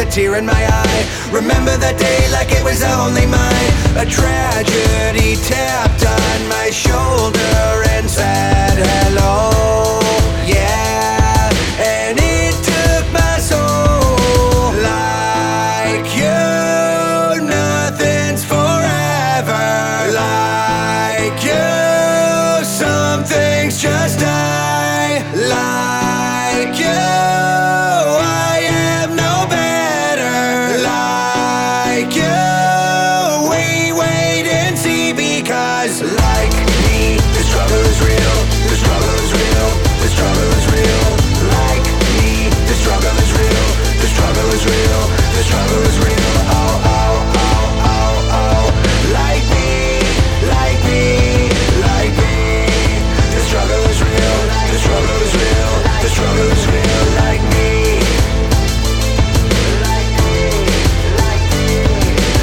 a tear in my eye. Remember that day like it was only mine. A tragedy tapped on my shoulder and said hello.